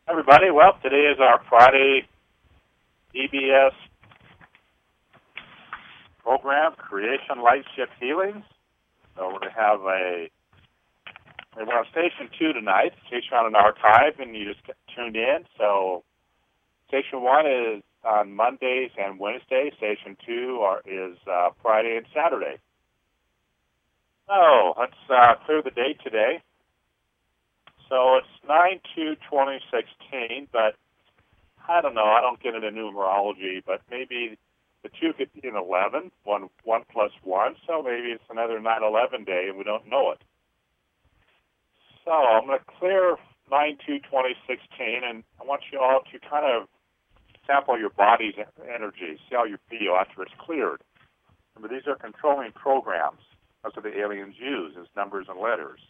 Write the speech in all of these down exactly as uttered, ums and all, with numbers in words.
Everybody, well, today is our Friday E B S program, Creation Light Shift Healings. So we're going to have a, we're on Station two tonight, in case you're on an archive and you just tuned in. So Station one is on Mondays and Wednesdays. Station two are, is uh, Friday and Saturday. So let's uh, clear the date today. So it's nine two twenty sixteen, but I don't know. I don't get into numerology, but maybe the two could be an eleven, one, one plus one, so maybe it's another nine eleven day and we don't know it. So I'm going to clear nine two twenty sixteen, and I want you all to kind of sample your body's energy, see how you feel after it's cleared. Remember, these are controlling programs. That's what the aliens use, is numbers and letters.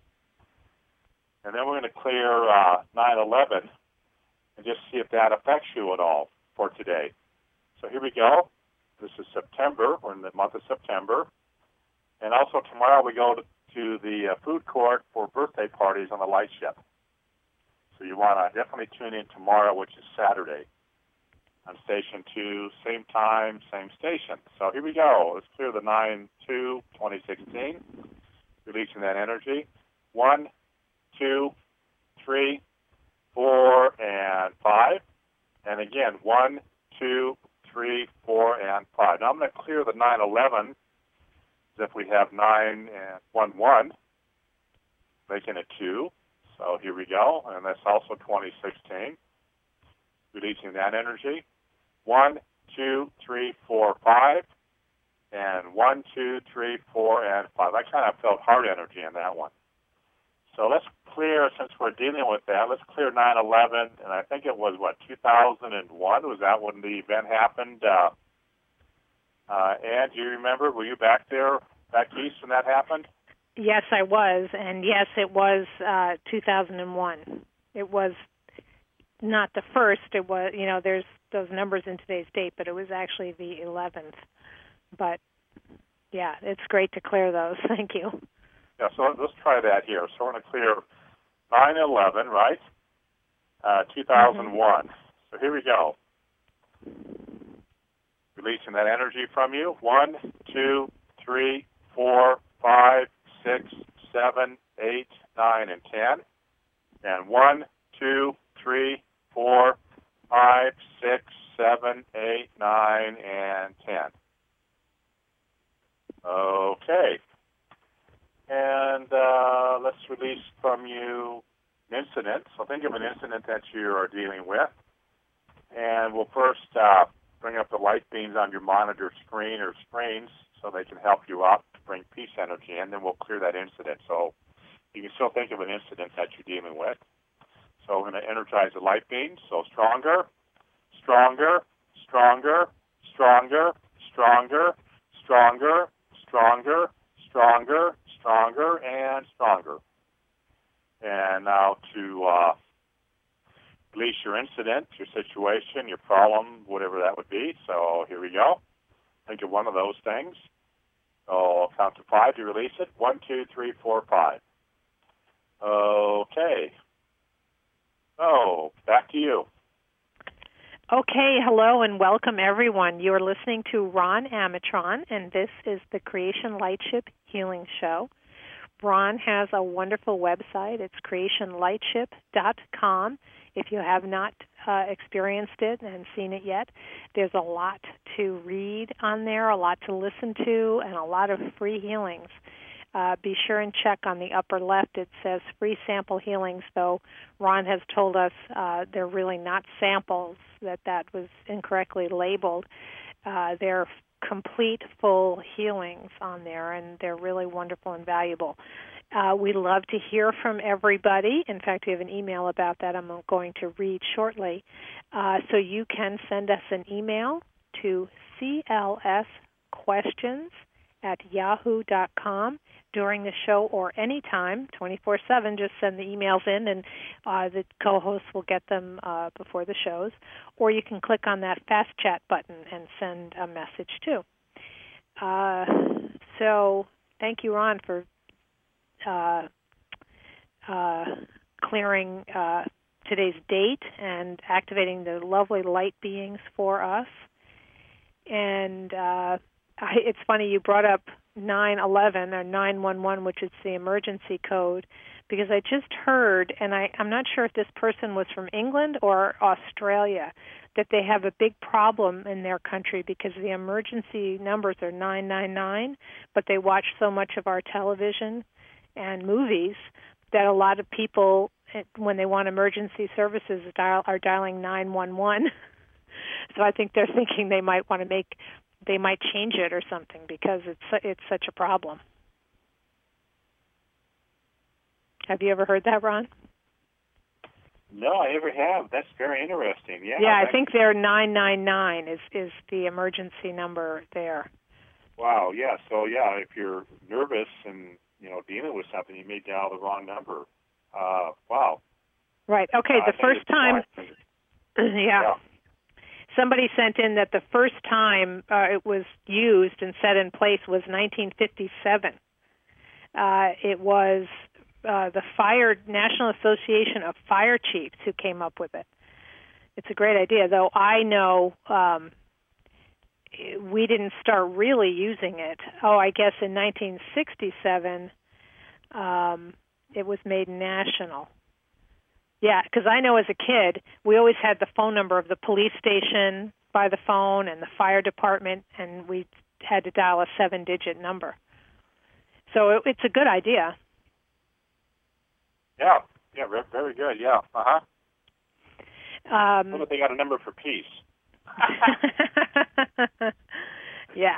And then we're going to clear uh, nine eleven and just see if that affects you at all for today. So here we go. This is September. We're in the month of September. And also tomorrow we go to, to the uh, food court for birthday parties on the light ship. So you want to definitely tune in tomorrow, which is Saturday, on Station two, same time, same station. So here we go. Let's clear the nine two twenty sixteen, releasing that energy. One, two, three, four, and five. And again, one, two, three, four, and five. Now I'm going to clear the nine eleven as if we have nine and one, one, making it two. So here we go. And that's also twenty sixteen. Releasing that energy. One, two, three, four, five. And one, two, three, four, and five. I kind of felt heart energy in that one. So let's clear, since we're dealing with that, let's clear nine eleven, and I think it was, what, two thousand one? Was that when the event happened? Uh, uh, Ann, do you remember? Were you back there, back east when that happened? Yes, I was, and yes, it was uh, two thousand one. It was not the first. It was, you know, there's those numbers in today's date, but it was actually the eleventh. But, yeah, it's great to clear those. Thank you. Yeah, so let's try that here. So we're going to clear nine eleven, right? Uh, two thousand one. Mm-hmm. So here we go. Releasing that energy from you. One, two, three, four, five, six, seven, eight, nine, and ten. And one, two, three, four, five, six, seven, eight, nine, and ten. Okay. And uh, let's release from you an incident. So think of an incident that you are dealing with. And we'll first uh, bring up the light beams on your monitor screen or screens so they can help you out to bring peace energy in. Then we'll clear that incident. So you can still think of an incident that you're dealing with. So we're going to energize the light beams. So stronger, stronger, stronger, stronger, stronger, stronger, stronger, stronger, stronger, and stronger. And now to uh, release your incident, your situation, your problem, whatever that would be. So here we go. Think of one of those things. So I'll count to five to release it. One, two, three, four, five. Okay. So back to you. Okay, hello and welcome everyone. You are listening to Ron Amatron, and this is the Creation Lightship Healing Show. Ron has a wonderful website. It's creation lightship dot com. If you have not uh, experienced it and seen it yet, there's a lot to read on there, a lot to listen to, and a lot of free healings. Uh, be sure and check on the upper left. It says free sample healings, though Ron has told us uh, they're really not samples, that that was incorrectly labeled. Uh, they're complete, full healings on there, and they're really wonderful and valuable. Uh, we love to hear from everybody. In fact, we have an email about that I'm going to read shortly. Uh, so you can send us an email to c l s questions at yahoo dot com during the show or anytime, twenty-four seven. Just send the emails in, and uh, the co-hosts will get them uh, before the shows. Or you can click on that Fast Chat button and send a message, too. Uh, so thank you, Ron, for uh, uh, clearing uh, today's date and activating the lovely light beings for us. And uh, I, it's funny you brought up nine eleven or nine one one, which is the emergency code, because I just heard, and I, I'm not sure if this person was from England or Australia, that they have a big problem in their country because the emergency numbers are nine nine nine, but they watch so much of our television and movies that a lot of people, when they want emergency services, dial, are dialing nine one one. So I think they're thinking they might want to make, they might change it or something because it's it's such a problem. Have you ever heard that, Ron? No, I never have. That's very interesting. Yeah. Yeah, I think they're nine nine nine is is the emergency number there. Wow. Yeah. So yeah, if you're nervous and you know dealing with something, you may dial the wrong number. Uh, wow. Right. Okay. Uh, the first time. yeah. yeah. Somebody sent in that the first time uh, it was used and set in place was nineteen fifty-seven. Uh, it was uh, the Fire National Association of Fire Chiefs who came up with it. It's a great idea, though I know um, we didn't start really using it. Oh, I guess in nineteen sixty-seven um, it was made national. Yeah, because I know as a kid, we always had the phone number of the police station by the phone and the fire department, and we had to dial a seven-digit number. So it, it's a good idea. Yeah, yeah, very good, yeah, uh-huh. Um, well, they got a number for peace. yeah.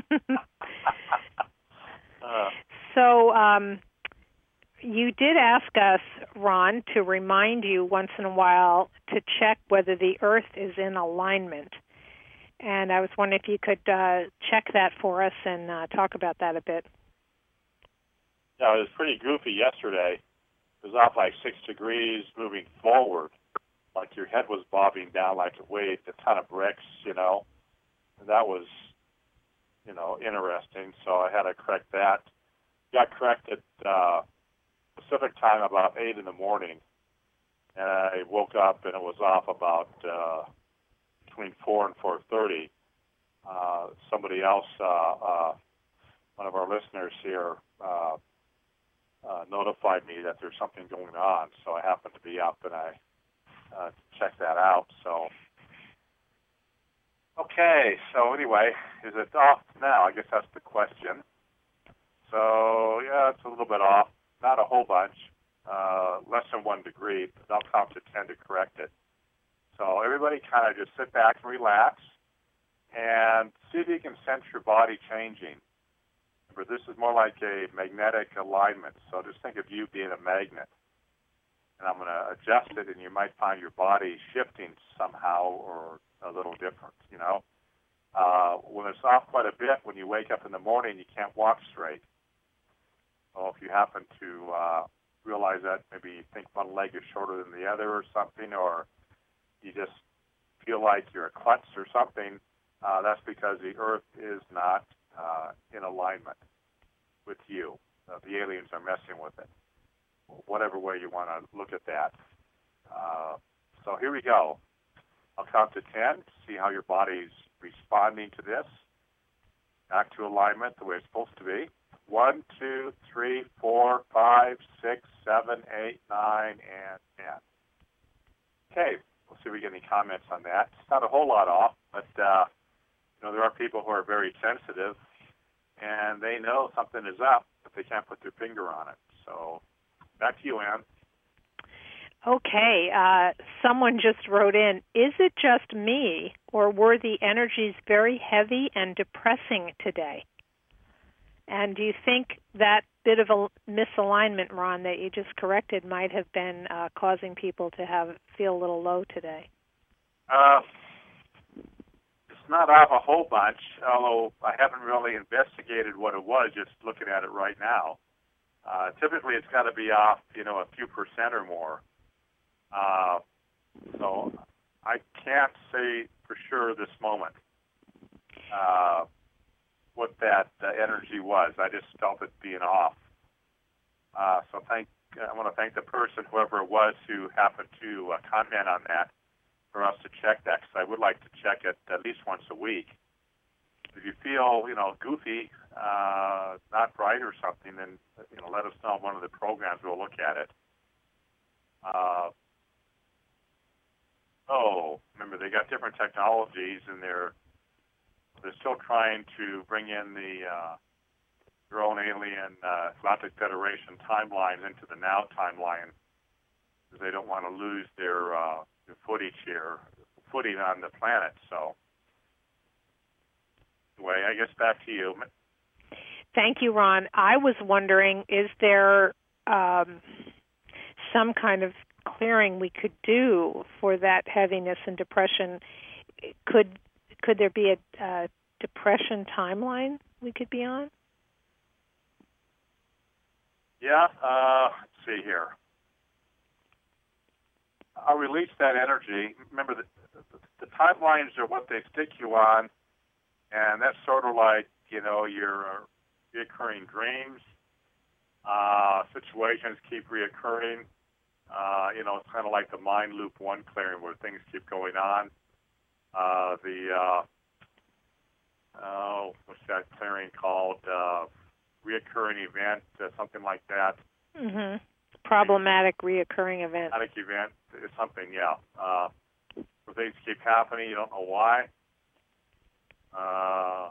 uh. So... Um, You did ask us, Ron, to remind you once in a while to check whether the Earth is in alignment. And I was wondering if you could uh, check that for us and uh, talk about that a bit. Yeah, it was pretty goofy yesterday. It was off like six degrees moving forward, like your head was bobbing down like it weighed a ton of bricks, you know. And that was, you know, interesting. So I had to correct that. Got corrected uh, Pacific time about eight in the morning, and I woke up and it was off about uh, between four and four thirty. Uh, somebody else, uh, uh, one of our listeners here, uh, uh, notified me that there's something going on, so I happened to be up and I uh, checked that out. So, okay. So anyway, is it off now? I guess that's the question. So yeah, it's a little bit off. Not a whole bunch, uh, less than one degree, but I'll count to ten to correct it. So everybody kind of just sit back and relax and see if you can sense your body changing. Remember, this is more like a magnetic alignment, so just think of you being a magnet. And I'm going to adjust it, and you might find your body shifting somehow or a little different, you know. Uh, when it's off quite a bit, when you wake up in the morning, you can't walk straight. So if you happen to uh, realize that, maybe you think one leg is shorter than the other or something, or you just feel like you're a klutz or something, uh, that's because the Earth is not uh, in alignment with you. Uh, the aliens are messing with it, whatever way you want to look at that. Uh, so here we go. I'll count to ten to see how your body's responding to this. Back to alignment the way it's supposed to be. One, two, three, four, five, six, seven, eight, nine, and ten. Okay, we'll see if we get any comments on that. It's not a whole lot off, but uh, you know there are people who are very sensitive, and they know something is up, but they can't put their finger on it. So back to you, Ann. Okay, uh, someone just wrote in, is it just me, or were the energies very heavy and depressing today? And do you think that bit of a misalignment, Ron, that you just corrected might have been uh, causing people to have feel a little low today? Uh, it's not off a whole bunch, although I haven't really investigated what it was, just looking at it right now. Uh, typically, it's got to be off, you know, a few percent or more. Uh, so I can't say for sure this moment uh, what that uh, energy was. I just felt it being off. Uh, so thank I want to thank the person, whoever it was, who happened to uh, comment on that, for us to check that, because I would like to check it at least once a week. If you feel, you know, goofy, uh, not right or something, then, you know, let us know on one of the programs. We'll look at it. Uh, oh, remember, they got different technologies, and they're they're still trying to bring in the uh, their own alien uh, Galactic Federation timelines into the now timeline, because they don't want to lose their, uh, their footage here, footing on the planet. So, anyway, I guess back to you. Thank you, Ron. I was wondering, is there um, some kind of clearing we could do for that heaviness and depression? Could could there be a uh, depression timeline we could be on? Yeah, uh, let's see here. I'll release that energy. Remember, the, the, the timelines are what they stick you on, and that's sort of like, you know, your reoccurring dreams. Uh, situations keep reoccurring. Uh, you know, it's kind of like the mind loop one clearing where things keep going on. Uh, the, uh, oh, what's that clearing called? Uh, reoccurring event, uh, something like that. Mm-hmm. Problematic reoccurring event. Problematic event is something, yeah. Uh, where things keep happening, you don't know why. Uh,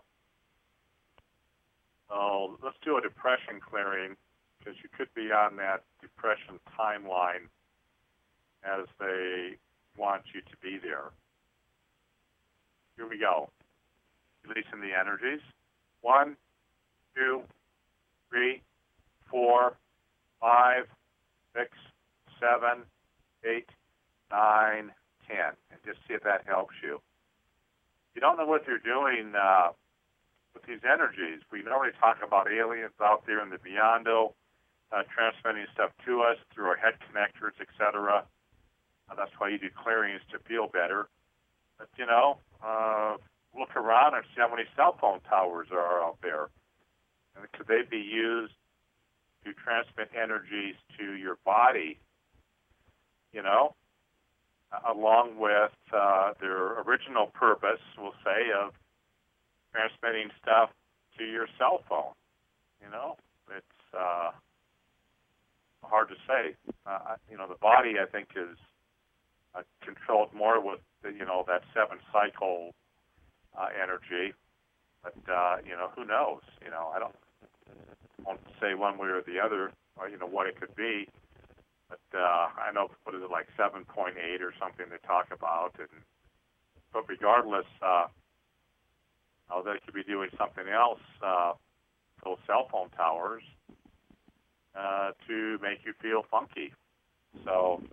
oh, let's do a depression clearing, because you could be on that depression timeline as they want you to be there. Here we go. Releasing the energies. One, two, three, four, five, six, seven, eight, nine, ten. And just see if that helps you. You don't know what you're doing uh, with these energies. We normally talk about aliens out there in the beyond, uh, transmitting stuff to us through our head connectors, et cetera. Uh, that's why you do clearings, to feel better. But, you know, uh, look around and see how many cell phone towers there are out there. And could they be used to transmit energies to your body, you know, uh, along with uh, their original purpose, we'll say, of transmitting stuff to your cell phone? You know, it's uh, hard to say. Uh, you know, the body, I think, is uh, controlled more with, the, you know, that seven-cycle uh, energy. But, uh, you know, who knows? You know, I don't won't say one way or the other, or, you know, what it could be. But uh, I know, what is it, like seven point eight or something they talk about. And but regardless, uh, oh, they could be doing something else, uh, those cell phone towers, uh, to make you feel funky. So,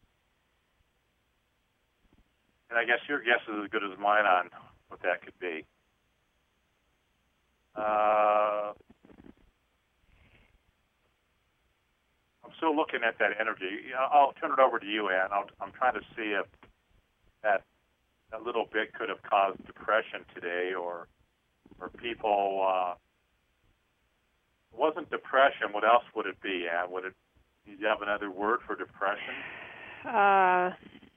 and I guess your guess is as good as mine on what that could be. Uh, I'm still looking at that energy. I'll turn it over to you, Ann. I'll, I'm trying to see if that a little bit could have caused depression today, or or people. Uh, it wasn't depression. What else would it be, Ann? Would it? Do you have another word for depression? Uh.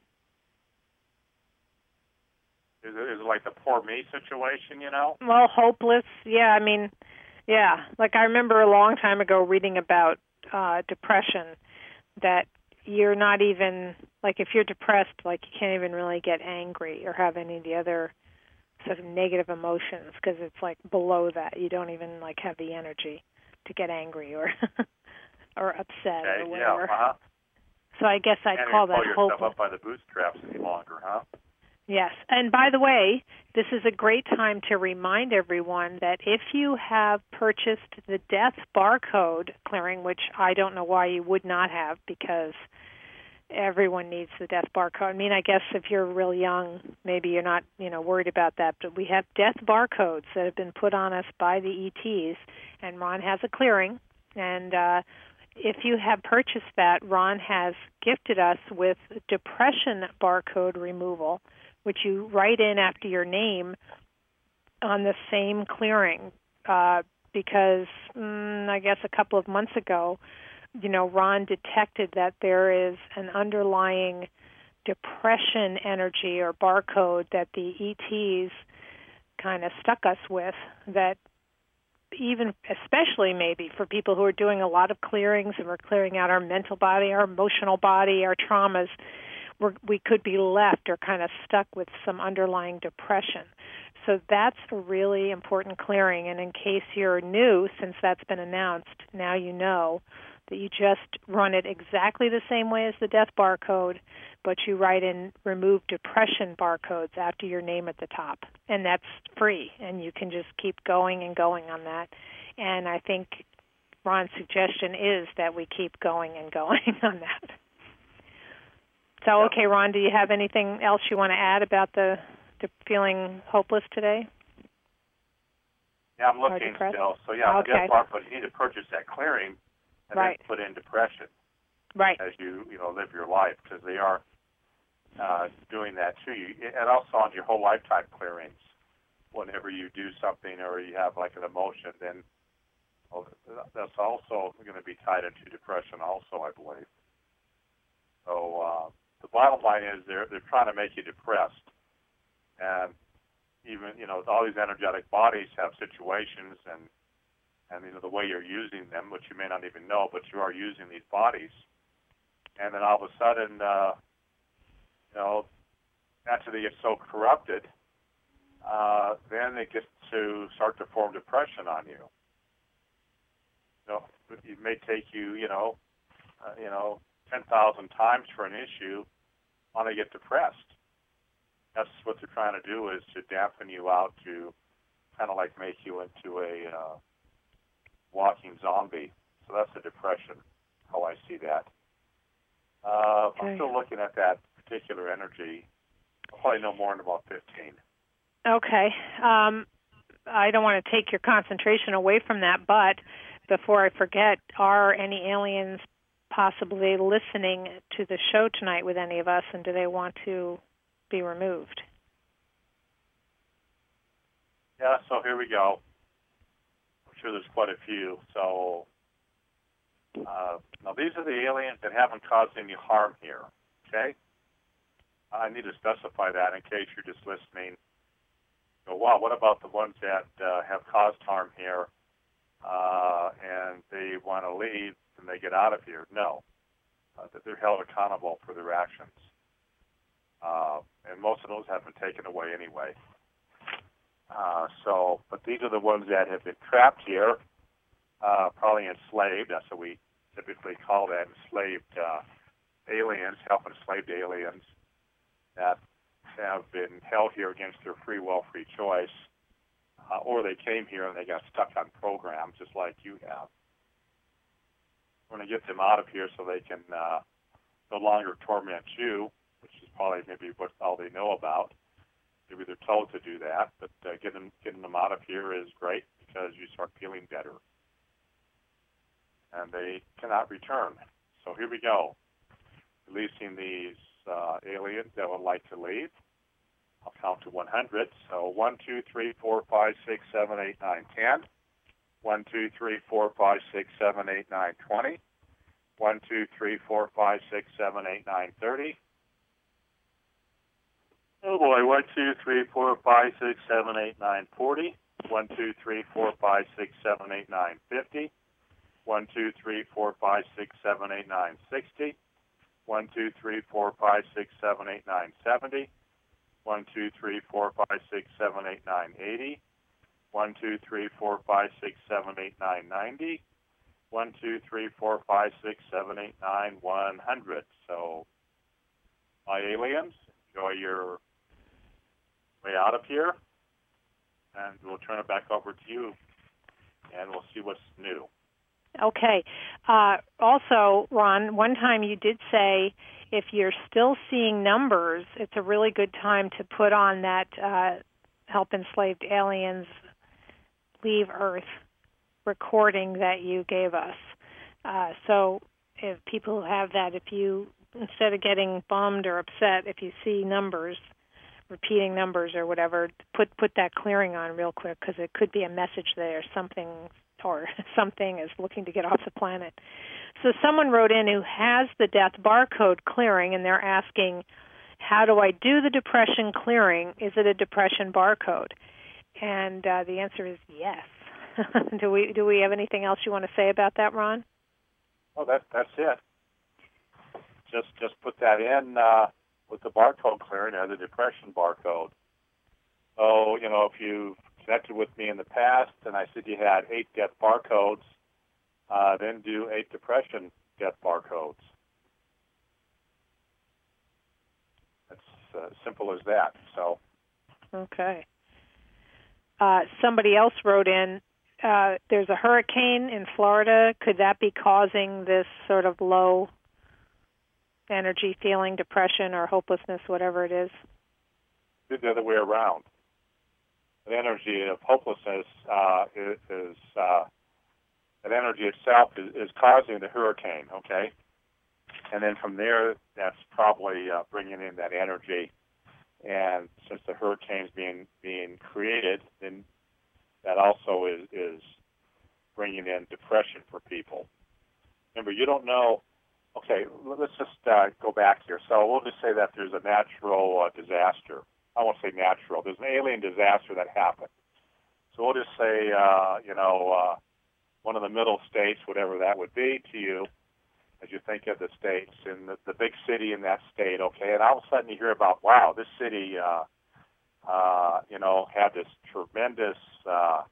Is it, is it like the poor me situation, you know? Well, hopeless. Yeah, I mean, yeah. Like I remember a long time ago reading about uh, depression, that you're not even, like if you're depressed, like you can't even really get angry or have any of the other sort of negative emotions, because it's like below that. You don't even like have the energy to get angry or or upset okay, or whatever. Yeah, uh-huh. So I guess I'd can't call even that pull yourself hopeless. up by the bootstraps any longer, huh? Yes. And by the way, this is a great time to remind everyone that if you have purchased the death barcode clearing, which I don't know why you would not have, because everyone needs the death barcode. I mean, I guess if you're real young, maybe you're not, you know, worried about that, but we have death barcodes that have been put on us by the E Ts, and Ron has a clearing. And uh, if you have purchased that, Ron has gifted us with depression barcode removal, which you write in after your name on the same clearing, uh, because mm, I guess a couple of months ago, you know, Ron detected that there is an underlying depression energy or barcode that the E Ts kind of stuck us with, that even especially maybe for people who are doing a lot of clearings and we're clearing out our mental body, our emotional body, our traumas, we're, we could be left or kind of stuck with some underlying depression. So that's a really important clearing. And in case you're new, since that's been announced, now you know that you just run it exactly the same way as the death barcode, but you write in remove depression barcodes after your name at the top. And that's free, and you can just keep going and going on that. And I think Ron's suggestion is that we keep going and going on that. So, okay, Ron, do you have anything else you want to add about the, the feeling hopeless today? Yeah, I'm looking still. So, yeah, okay. the death barcode, you need to purchase that clearing and right. then put in depression right. as you, you know, live your life, because they are uh, doing that to you. And also on your whole lifetime clearings, whenever you do something or you have like an emotion, then well, that's also going to be tied into depression also, I believe. So uh, the bottom line is they're, they're trying to make you depressed. And even, you know, all these energetic bodies have situations and And, you know, the way you're using them, which you may not even know, but you are using these bodies. And then all of a sudden, uh, you know, after they get so corrupted, uh, then it gets to start to form depression on you. You know, it may take you, you know, uh, you know, ten thousand times for an issue on to get depressed. That's what they're trying to do, is to dampen you out, to kind of like make you into a uh, walking zombie. So that's a depression, how I see that. Uh, okay. I'm still looking at that particular energy. I'll probably know more in about fifteen. Okay. Um, I don't want to take your concentration away from that, but before I forget, are any aliens possibly listening to the show tonight with any of us, and do they want to be removed? Yeah, so here we go. Sure, there's quite a few. So uh, now these are the aliens that haven't caused any harm here. Okay, I need to specify that in case you're just listening. Go, wow, what about the ones that uh, have caused harm here uh, and they want to leave and they get out of here? No, uh, that they're held accountable for their actions, uh, and most of those have been taken away anyway. Uh, so, but these are the ones that have been trapped here, uh, probably enslaved. That's what we typically call that, enslaved uh, aliens, self-enslaved aliens that have been held here against their free will, free choice, uh, or they came here and they got stuck on programs just like you have. We're going to get them out of here so they can uh, no longer torment you, which is probably maybe what all they know about. Maybe they're told to do that, but uh, getting, getting them out of here is great because you start feeling better. And they cannot return. So here we go. Releasing these uh, aliens that would like to leave. I'll count to one hundred. So one, two, three, four, five, six, seven, eight, nine, ten. one, two, three, four, five, six, seven, eight, nine, twenty. one, two, three, four, five, six, seven, eight, nine, thirty. Oh boy, one, two, three, four, five, six, seven, eight, nine, forty. one, two, three, four, five, six, seven, eight, nine, fifty. one, two, three, four, five, six, seven, eight, nine, sixty. one, two, three, four, five, six, seven, eight, nine, seventy. one, two, three, four, five, six, seven, eight, nine, eighty. one, two, three, four, five, six, seven, eight, nine, ninety. one, two, three, four, five, six, seven, eight, nine, one hundred. So, my aliens, enjoy your way out of here, and we'll turn it back over to you, and we'll see what's new. Okay. Uh, also, Ron, one time you did say if you're still seeing numbers, it's a really good time to put on that uh, Help Enslaved Aliens Leave Earth recording that you gave us. Uh, so if people have that, if you, instead of getting bummed or upset, if you see numbers, repeating numbers or whatever, put put that clearing on real quick, because it could be a message there, something or something is looking to get off the planet. So someone wrote in who has the death barcode clearing, and they're asking, how do I do the depression clearing? Is it a depression barcode? And uh, the answer is yes. do we do we have anything else you want to say about that, Ron? Well, that, that's it. Just just put that in uh, with the barcode clearing or the depression barcode. So, you know, if you connected with me in the past and I said you had eight death barcodes, uh, then do eight depression death barcodes. It's uh, simple as that. So. Okay. Uh, somebody else wrote in, uh, there's a hurricane in Florida. Could that be causing this sort of low energy feeling, depression or hopelessness, whatever it is? The other way around. The energy of hopelessness uh, is, is uh, that energy itself is, is causing the hurricane, okay? And then from there, that's probably uh, bringing in that energy. And since the hurricane's being being created, then that also is, is bringing in depression for people. Remember, you don't know. Okay, let's just uh, go back here. So we'll just say that there's a natural uh, disaster. I won't say natural. There's an alien disaster that happened. So we'll just say, uh, you know, uh, one of the middle states, whatever that would be to you, as you think of the states and the, the big city in that state, okay, and all of a sudden you hear about, wow, this city, uh, uh, you know, had this tremendous uh,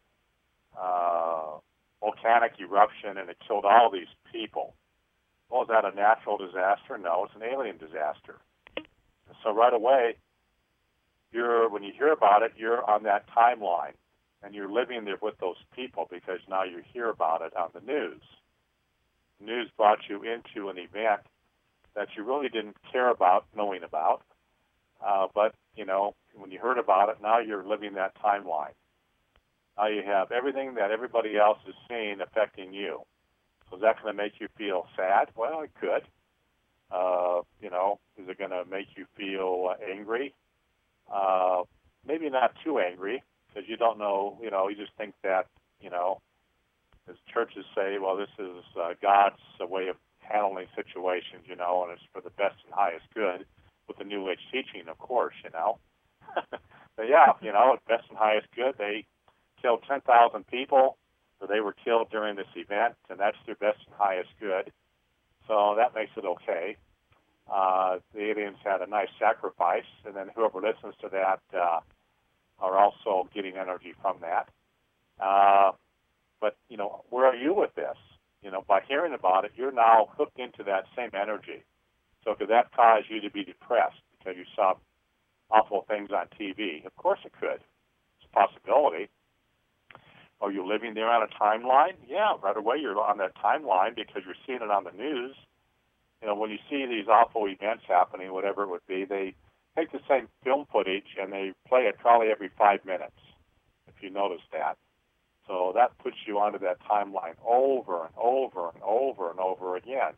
uh, volcanic eruption and it killed all these people. Well, is that a natural disaster? No, it's an alien disaster. So right away, you're when you hear about it, you're on that timeline, and you're living there with those people because now you hear about it on the news. News brought you into an event that you really didn't care about knowing about, uh, but, you know, when you heard about it, now you're living that timeline. Now you have everything that everybody else is seeing affecting you. So is that going to make you feel sad? Well, it could. Uh, you know, is it going to make you feel uh, angry? Uh, maybe not too angry because you don't know, you know, you just think that, you know, as churches say, well, this is uh, God's uh, way of handling situations, you know, and it's for the best and highest good with the New Age teaching, of course, you know. But yeah, you know, at best and highest good, they killed ten thousand people, or they were killed during this event, and that's their best and highest good. So that makes it okay. Uh, the aliens had a nice sacrifice, and then whoever listens to that uh, are also getting energy from that. Uh, But, you know, where are you with this? You know, by hearing about it, you're now hooked into that same energy. So could that cause you to be depressed because you saw awful things on T V? Of course it could. It's a possibility. Are you living there on a timeline? Yeah, right away you're on that timeline because you're seeing it on the news. You know, when you see these awful events happening, whatever it would be, they take the same film footage and they play it probably every five minutes, if you notice that. So that puts you onto that timeline over and over and over and over again.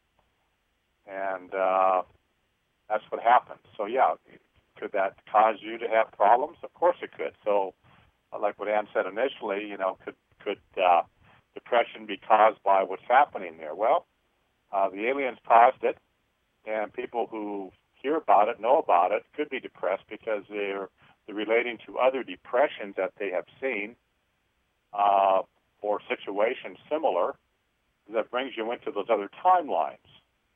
And uh, that's what happens. So, yeah, could that cause you to have problems? Of course it could. So, like what Ann said initially, you know, could, could uh, depression be caused by what's happening there? Well, uh, the aliens caused it, and people who hear about it, know about it, could be depressed because they're, they're relating to other depressions that they have seen, Uh, or situations similar that brings you into those other timelines.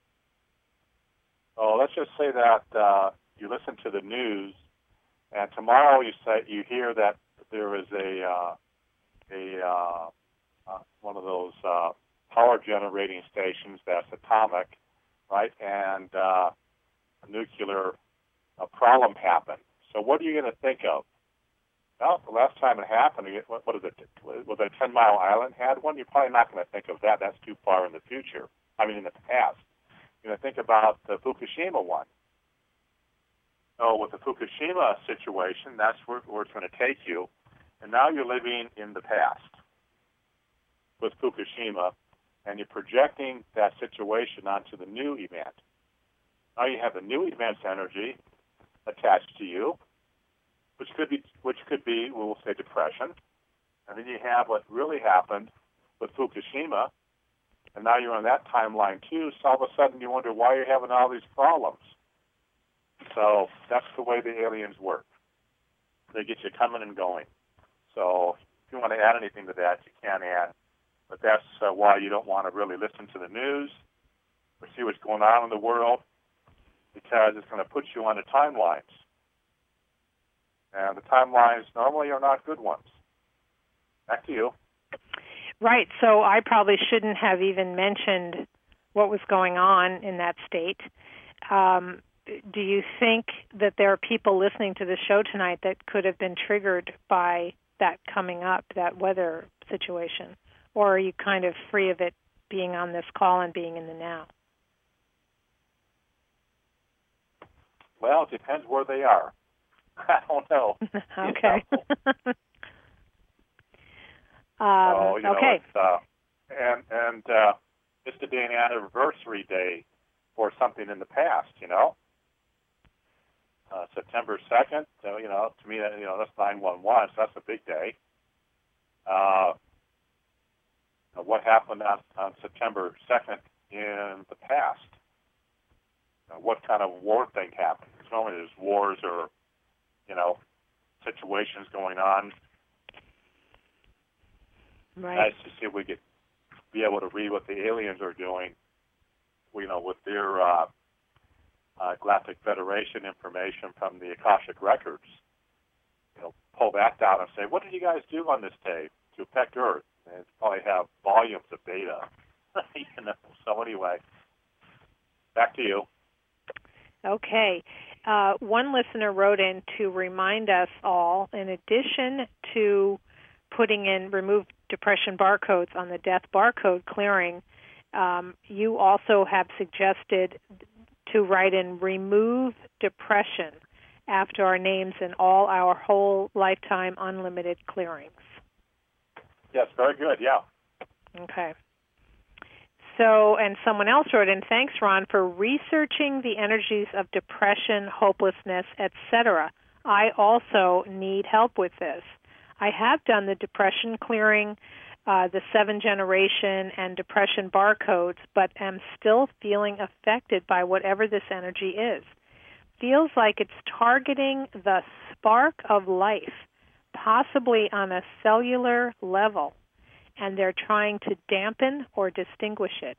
So let's just say that uh, you listen to the news, and tomorrow you say you hear that there is a uh, a uh, uh, one of those uh, power generating stations that's atomic, right? And uh, a nuclear uh, problem happened. So what are you going to think of? Well, the last time it happened, what, what is it? Was it Ten Mile Island had one? You're probably not going to think of that. That's too far in the future. I mean, in the past. You're going to think about the Fukushima one. So with the Fukushima situation, that's where, where it's going to take you. And now you're living in the past with Fukushima, and you're projecting that situation onto the new event. Now you have the new event's energy attached to you, which could be, which could be, we'll say, depression. And then you have what really happened with Fukushima, and now you're on that timeline too, so all of a sudden you wonder why you're having all these problems. So that's the way the aliens work. They get you coming and going. So if you want to add anything to that, you can add. But that's uh, why you don't want to really listen to the news or see what's going on in the world, because it's going to put you on the timelines. And the timelines normally are not good ones. Back to you. Right. So I probably shouldn't have even mentioned what was going on in that state. Um, do you think that there are people listening to the show tonight that could have been triggered by that coming up, that weather situation? Or are you kind of free of it being on this call and being in the now? Well, it depends where they are. I don't know. Okay. You know? um, so, you know, okay. It's, uh, and and uh, it's the day and anniversary day for something in the past, you know. Uh, September second, so, you know, to me, you know, that's nine one one, so that's a big day. Uh, what happened on, on September second in the past? Uh, what kind of war thing happened? Because normally there's wars or, you know, situations going on. Right. Nice to see if we could be able to read what the aliens are doing, you know, with their uh, uh, Galactic Federation information from the Akashic Records. You know, pull that down and say, what did you guys do on this day to affect Earth? And probably have volumes of data. You know, so anyway, back to you. Okay. Uh, one listener wrote in to remind us all, in addition to putting in remove depression barcodes on the death barcode clearing, um, you also have suggested to write in remove depression after our names in all our whole lifetime unlimited clearings. Yes, very good, yeah. Okay. So, and someone else wrote in, thanks, Ron, for researching the energies of depression, hopelessness, et cetera. I also need help with this. I have done the depression clearing, uh, the seven generation, and depression barcodes, but am still feeling affected by whatever this energy is. Feels like it's targeting the spark of life, possibly on a cellular level, and they're trying to dampen or distinguish it.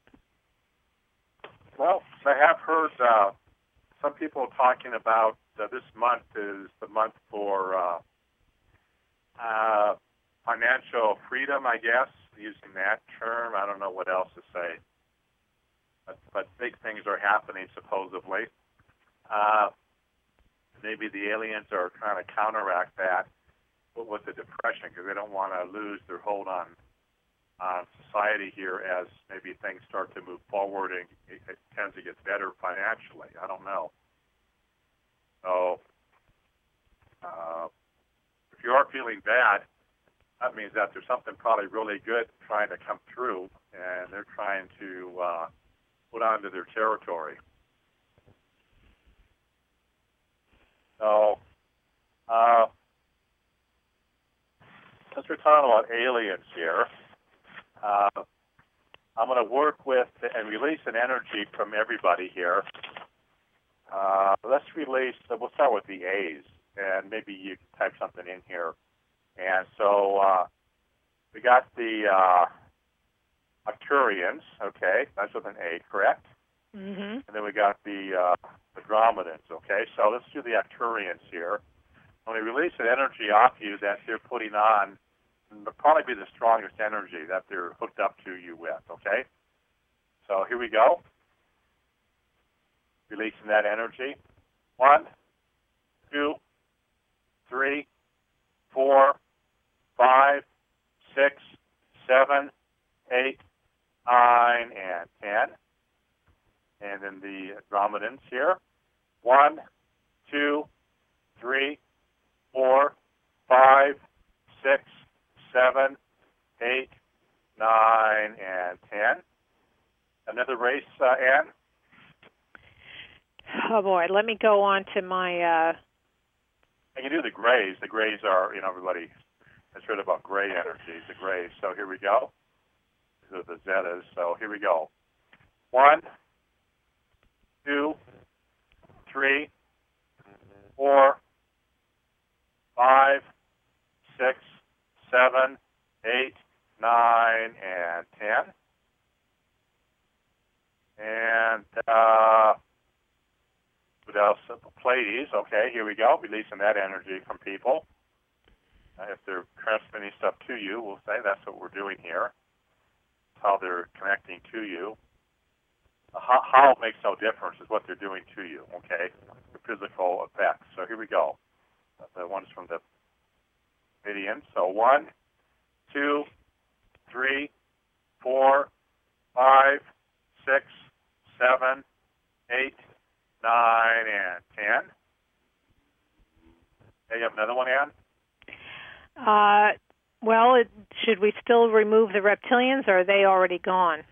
Well, I have heard uh, some people talking about uh, this month is the month for uh, uh, financial freedom, I guess, using that term. I don't know what else to say. But, but big things are happening, supposedly. Uh, maybe the aliens are trying to counteract that with the depression because they don't want to lose their hold on on society here as maybe things start to move forward and it, it tends to get better financially. I don't know. So uh, if you are feeling bad, that means that there's something probably really good trying to come through, and they're trying to uh, put onto their territory. So uh, since we're talking about aliens here, Uh, I'm going to work with and release an energy from everybody here. Uh, let's release, we'll start with the A's, and maybe you can type something in here. And so uh, we got the uh, Arcturians, okay, that's with an A, correct? Mm-hmm. And then we got the, uh, the Andromedans, okay? So let's do the Arcturians here. When we release an energy off you that they're putting on, it'll probably be the strongest energy that they're hooked up to you with, okay? So here we go. Releasing that energy. One, two, three, four, five, six, seven, eight, nine, and ten. And then the Andromedans here. One, two, three, four, five, six, seven, eight, nine, and ten. Another race, uh, Ann? Oh, boy. Let me go on to my... Uh... I can do the grays. The grays are, you know, everybody has heard about gray energies, the grays. So here we go. who the Z is. So here we go. One, two, three, four, five, six, seven, eight, nine, and ten. And uh, what else? Pleiades. Okay, here we go. Releasing that energy from people. Uh, if they're transmitting stuff to you, we'll say that's what we're doing here. How they're connecting to you. How, how it makes no difference is what they're doing to you, okay? The physical effects. So here we go. The ones from the Midian. So one, two, three, four, five, six, seven, eight, nine, and ten. Okay, you have another one, Ann? Uh, well, it, should we still remove the reptilians, or are they already gone?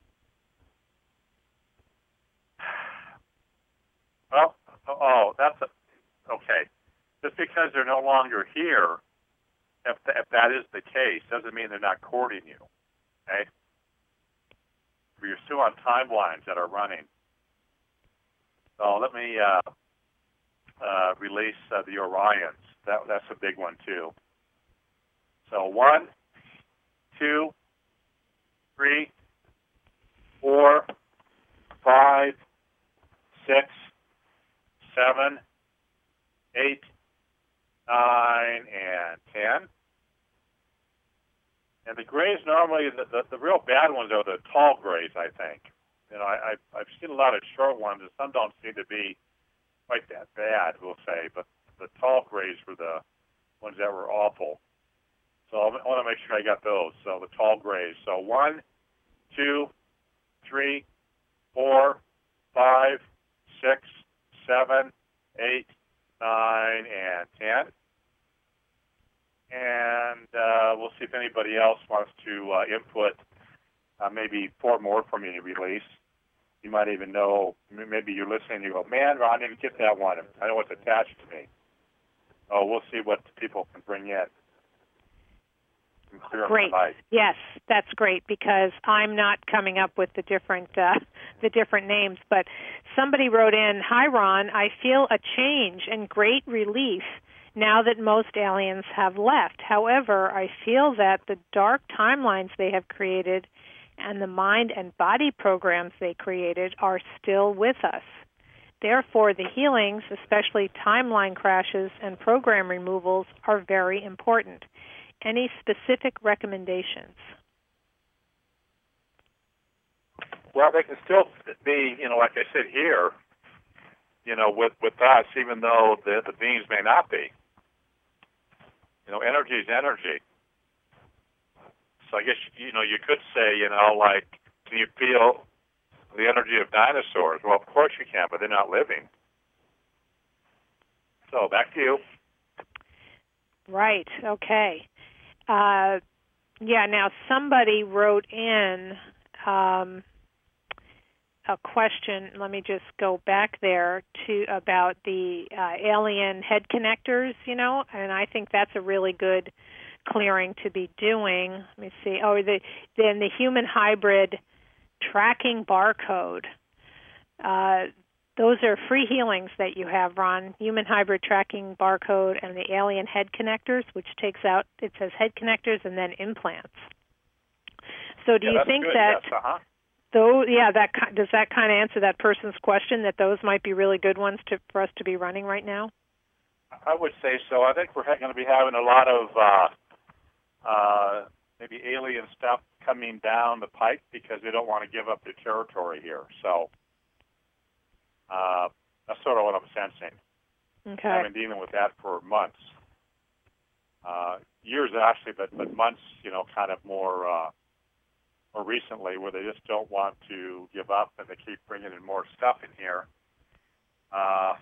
Well, oh, that's a, okay. Just because they're no longer here, if, if that is the case, doesn't mean they're not courting you, okay? You're still on timelines that are running. So let me uh, uh, release uh, the Orions. That, that's a big one, too. So one, two, three, four, five, six, seven, eight, nine, and ten. And the grays normally, the, the, the real bad ones are the tall grays, I think. You know, I, I've, I've seen a lot of short ones, and some don't seem to be quite that bad, we'll say. But the tall grays were the ones that were awful. So I want to make sure I got those. So the tall grays. So one, two, three, four, five, six, seven, eight, nine, and ten. And uh, we'll see if anybody else wants to uh, input uh, maybe four more for me to release. You might even know, maybe you're listening and you go, man, Ron, I didn't get that one. I know what's attached to me. Oh, we'll see what people can bring in. Great. Yes, that's great, because I'm not coming up with the different uh, the different names. But somebody wrote in, "Hi, Ron. I feel a change and great relief now that most aliens have left. However, I feel that the dark timelines they have created and the mind and body programs they created are still with us. Therefore, the healings, especially timeline crashes and program removals, are very important. Any specific recommendations?" Well, they can still be, you know, like I said here, you know, with, with us, even though the, the beings may not be. You know, energy is energy. So I guess, you know, you could say, you know, like, can you feel the energy of dinosaurs? Well, of course you can, but they're not living. So back to you. Right, okay. Uh, yeah, now somebody wrote in um, a question. Let me just go back there to about the uh, alien head connectors, you know, and I think that's a really good clearing to be doing. Let me see. Oh, the then the human hybrid tracking barcode. Uh, those are free healings that you have, Ron. Human hybrid tracking barcode and the alien head connectors, which takes out, it says head connectors and then implants. So do yeah, you think good. that, yes, uh-huh. though, yeah, that does that kind of answer that person's question, that those might be really good ones to, for us to be running right now? I would say so. I think we're going to be having a lot of uh, uh, maybe alien stuff coming down the pike because they don't want to give up their territory here. So uh, that's sort of what I'm sensing. Okay. I've been dealing with that for months. Uh, years, actually, but, but months, you know, kind of more, uh, more recently where they just don't want to give up and they keep bringing in more stuff in here. Uh,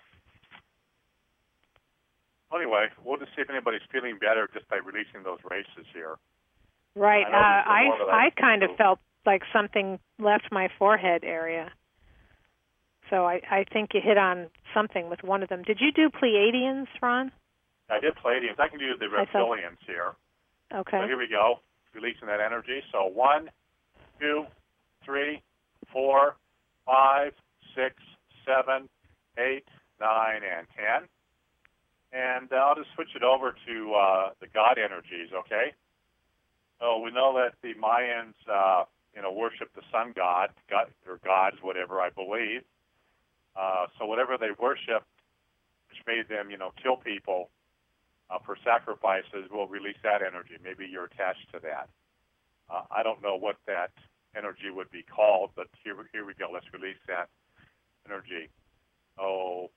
anyway, we'll just see if anybody's feeling better just by releasing those races here. Right. I, uh, I, I, I kind of felt like something left my forehead area. So I, I think you hit on something with one of them. Did you do Pleiadians, Ron? I did Pleiadians. I can do the reptilians here. Okay. So here we go, releasing that energy. So one, two, three, four, five, six, seven, eight, nine, and ten. And uh, I'll just switch it over to uh, the God energies, okay? So we know that the Mayans, uh, you know, worship the sun god, god or gods, whatever, I believe. Uh, so whatever they worship, which made them, you know, kill people uh, for sacrifices, will release that energy. Maybe you're attached to that. Uh, I don't know what that energy would be called, but here, here we go. Let's release that energy. Oh,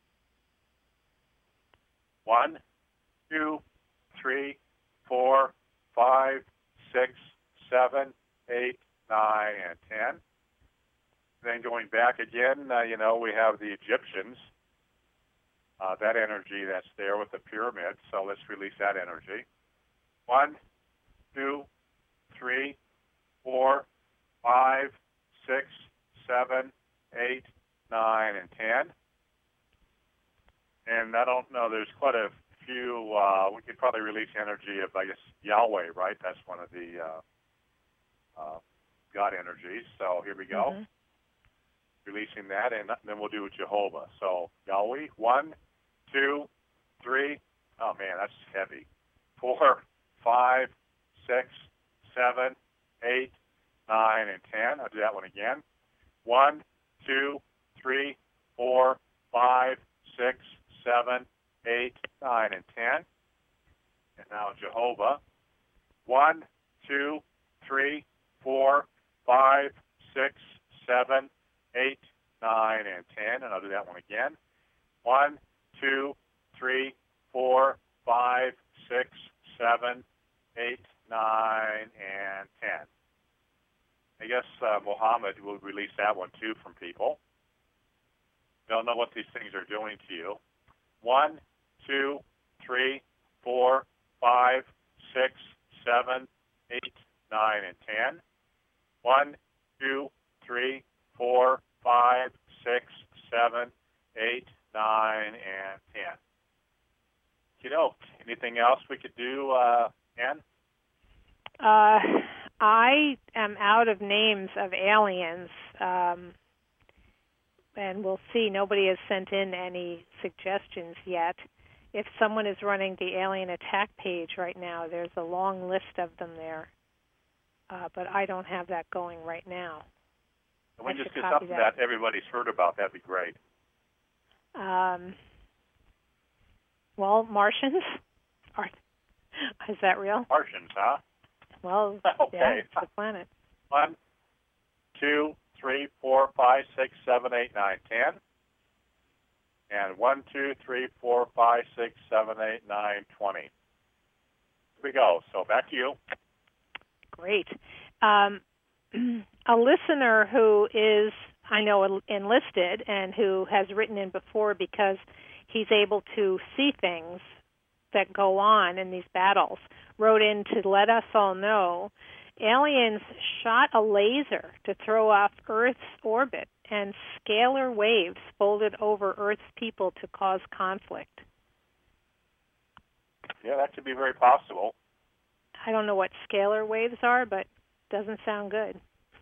one, two, three, four, five, six, seven, eight, nine, and ten. Then going back again, uh, you know, we have the Egyptians, uh, that energy that's there with the pyramids. So let's release that energy. One, two, three, four, five, six, seven, eight, nine, and ten. And I don't know, there's quite a few, uh, we could probably release energy of, I guess, Yahweh, right? That's one of the uh, uh, God energies. So here we go. Mm-hmm. Releasing that, and then we'll do Jehovah. So Yahweh, one, two, three, oh man, that's heavy. Four, five, six, seven, eight, nine, and ten. I'll do that one again. One, two, three, four, five, six, seven, eight, nine, and ten. And now Jehovah. One, two, three, four, five, six, seven, eight, nine, and ten. And I'll do that one again. One, two, three, four, five, six, seven, eight, nine, and ten. I guess uh, Muhammad will release that one too from people. They'll know what these things are doing to you. One, two, three, four, five, six, seven, eight, nine, and ten. One, two, three, four, five, six, seven, eight, nine, and ten. You know, anything else we could do, uh, Ann? Uh, I am out of names of aliens, um, and we'll see. Nobody has sent in any suggestions yet. If someone is running the alien attack page right now, there's a long list of them there, uh, but I don't have that going right now. And we just get something that. that everybody's heard about. That'd be great. Um, well, Martians? Are, is that real? Martians, huh? Well, okay. Yeah, it's the planet. One, two, three, four, five, six, seven, eight, nine, ten. And one, two, three, four, five, six, seven, eight, nine, twenty. Here we go. So back to you. Great. Um, a listener who is, I know, enlisted and who has written in before because he's able to see things that go on in these battles, wrote in to let us all know aliens shot a laser to throw off Earth's orbit, and scalar waves folded over Earth's people to cause conflict. Yeah, that could be very possible. I don't know what scalar waves are, but it doesn't sound good.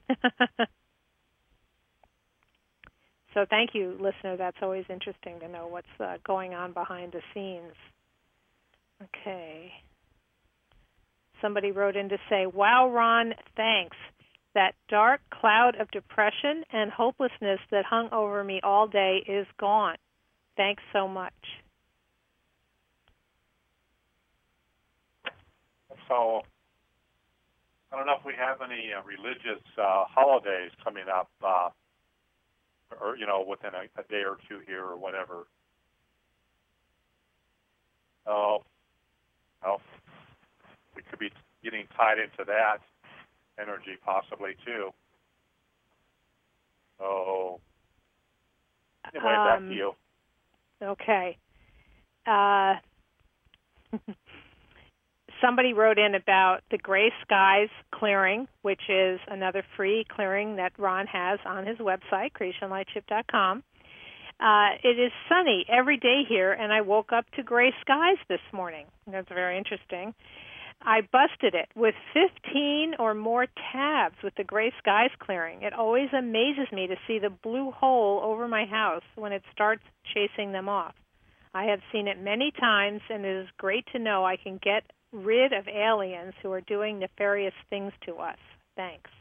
So thank you, listener. That's always interesting to know what's uh, going on behind the scenes. Okay. Somebody wrote in to say, wow, Ron, thanks. That dark cloud of depression and hopelessness that hung over me all day is gone. Thanks so much. So, I don't know if we have any uh, religious uh, holidays coming up, uh, or, you know, within a, a day or two here or whatever. Oh, well, we could be getting tied into that energy possibly too. So, anyway, um, back to you. Okay. Uh, somebody wrote in about the Gray Skies Clearing, which is another free clearing that Ron has on his website, creation lightship dot com. Uh, it is sunny every day here, and I woke up to gray skies this morning. That's very interesting. I busted it with fifteen or more tabs with the gray skies clearing. It always amazes me to see the blue hole over my house when it starts chasing them off. I have seen it many times, and it is great to know I can get rid of aliens who are doing nefarious things to us. Thanks.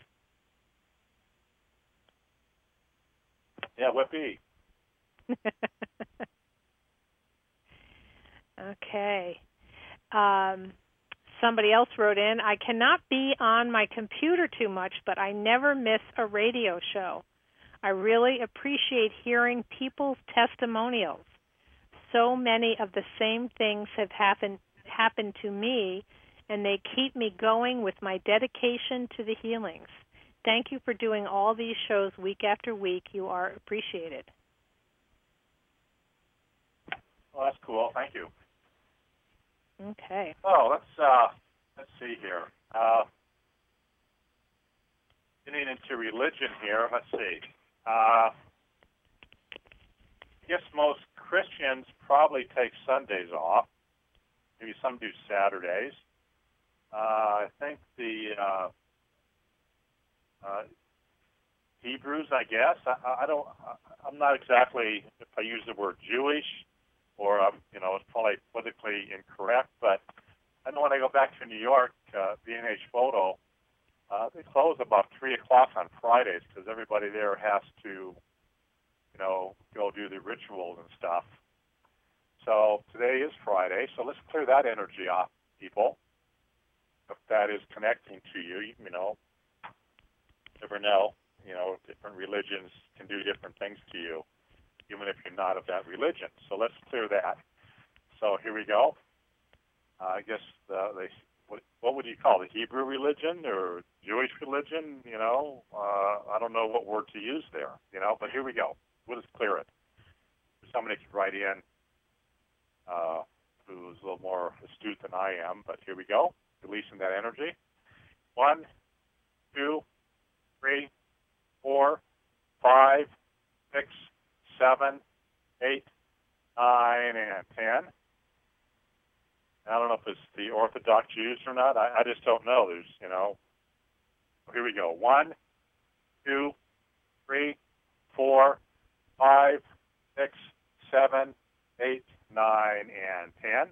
Yeah, whippy. Okay. Um, somebody else wrote in, I cannot be on my computer too much, but I never miss a radio show. I really appreciate hearing people's testimonials. So many of the same things have happened happened to me, and they keep me going with my dedication to the healings. Thank you for doing all these shows week after week. You are appreciated. Well, that's cool. Thank you. Okay. Oh, let's uh, let's see here. Uh, getting into religion here. Let's see. Uh, I guess most Christians probably take Sundays off. Maybe some do Saturdays. Uh, I think the uh, uh, Hebrews, I guess. I, I don't. I'm not exactly if I use the word Jewish, or um, you know, it's probably politically incorrect. But I know when I go back to New York, uh, B and H Photo, uh, they close about three o'clock on Fridays because everybody there has to, you know, go do the rituals and stuff. So today is Friday, so let's clear that energy off, people. If that is connecting to you, you know, never know. You know, different religions can do different things to you, even if you're not of that religion. So let's clear that. So here we go. Uh, I guess uh, they, what, what would you call it, Hebrew religion or Jewish religion? You know, uh, I don't know what word to use there, you know, but here we go. We'll just clear it. Somebody could write in uh, who's a little more astute than I am, but here we go. Releasing that energy. One, two, three, four, five, six, seven, eight, nine, and ten. I don't know if it's the Orthodox Jews or not. I, I just don't know. There's, you know. Here we go. One, two, three, four, five, six, seven, eight, nine, and ten.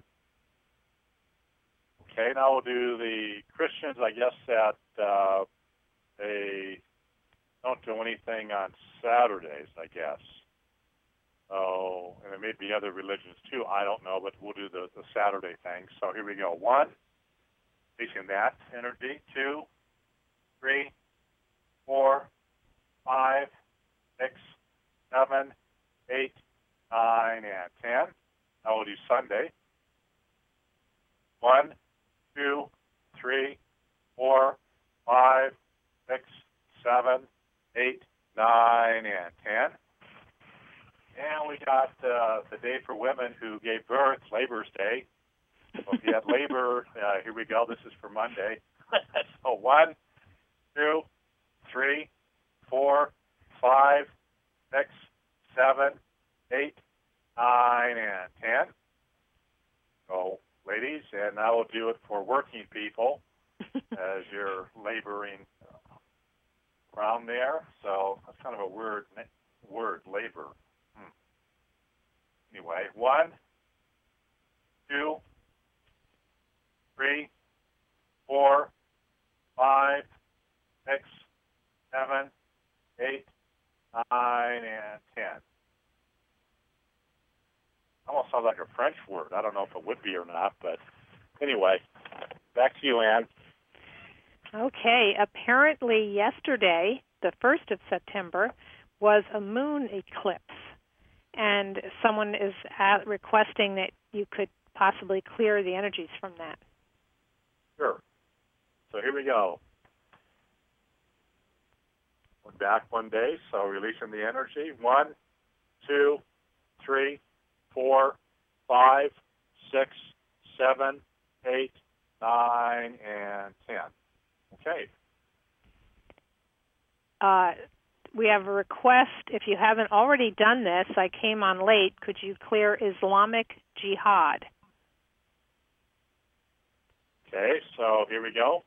Okay, now we'll do the Christians. I guess that uh, they don't do anything on Saturdays, I guess. Oh, and there may be other religions too. I don't know, but we'll do the, the Saturday thing. So here we go. One, facing that energy. Two, three, four, five, six, seven, eight, nine, and ten. Now we'll do Sunday. One, two, three, four, five, six, seven, eight, nine, and ten. And we got uh, the day for women who gave birth, Labor's Day. So if you had labor, uh, here we go. This is for Monday. So one, two, three, four, five, six, seven, eight, nine, and ten. So, ladies, and now we'll do it for working people as you're laboring around there. So that's kind of a weird word, labor. Hmm. Anyway, one, two, three, four, five, six, seven, eight, nine, and ten. Almost sounds like a French word. I don't know if it would be or not, but anyway, back to you, Ann. Okay. Apparently yesterday, the first of September, was a moon eclipse, and someone is at, requesting that you could possibly clear the energies from that. Sure. So here we go. We're back one day, so releasing the energy. One, two, three, four, five, six, seven, eight, nine, and ten. Okay. Uh, we have a request. If you haven't already done this, I came on late. Could you clear Islamic Jihad? Okay, so here we go.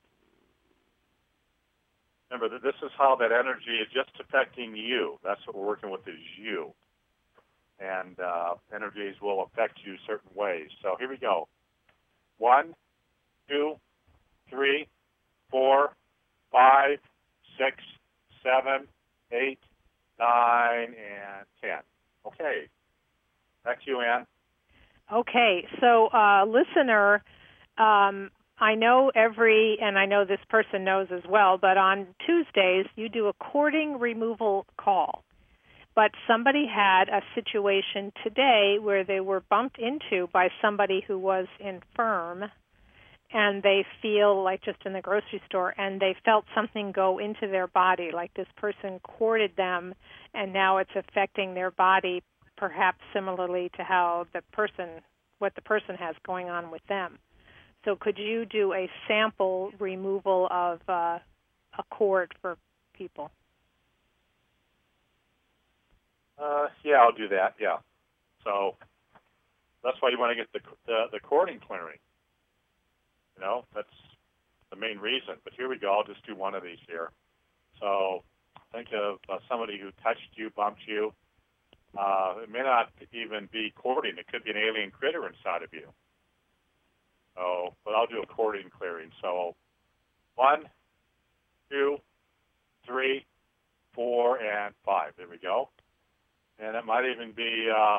Remember that this is how that energy is just affecting you. That's what we're working with is you. And uh, energies will affect you certain ways. So here we go. One, two, three, four, five, six, seven, eight, nine, and ten. Okay. Back to you, Ann. Okay, so uh, listener, um, I know every, and I know this person knows as well, but on Tuesdays you do a cording removal call. But somebody had a situation today where they were bumped into by somebody who was infirm, and they feel like just in the grocery store, and they felt something go into their body, like this person corded them, and now it's affecting their body, perhaps similarly to how the person, what the person has going on with them. So could you do a sample removal of uh, a cord for people? Uh, yeah, I'll do that, yeah. So that's why you want to get the, the, the cording clearing. You know, that's the main reason. But here we go. I'll just do one of these here. So think of uh, somebody who touched you, bumped you. Uh, it may not even be cording. It could be an alien critter inside of you. So, but I'll do a cording clearing. So one, two, three, four, and five. There we go. And it might even be uh,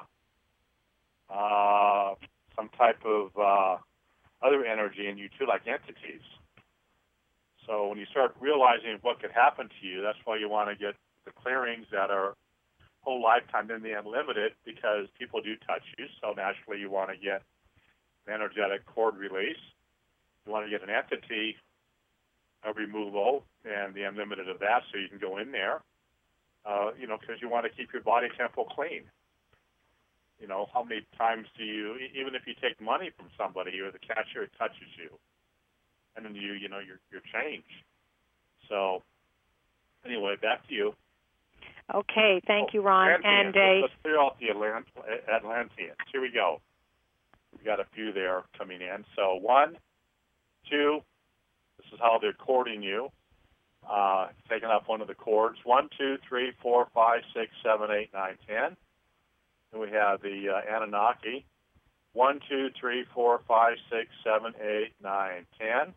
uh, some type of uh, other energy in you too, like entities. So when you start realizing what could happen to you, that's why you want to get the clearings that are whole lifetime in the unlimited, because people do touch you. So naturally you want to get an energetic cord release. You want to get an entity a removal and the unlimited of that, so you can go in there. Uh, you know, because you want to keep your body temple clean. You know, how many times do you, even if you take money from somebody or the cashier touches you, and then you, you know, you're, you're changed. So, anyway, back to you. Okay, thank oh, you, Ron. Atlanteans. And a, Let's clear out the Atlant- Atlanteans. Here we go. We've got a few there coming in. So, one, two, this is how they're cording you. Uh, taking up one of the chords. One, two, three, four, five, six, seven, eight, nine, ten. And we have the uh, Anunnaki. One, two, three, four, five, six, seven, eight, nine, ten.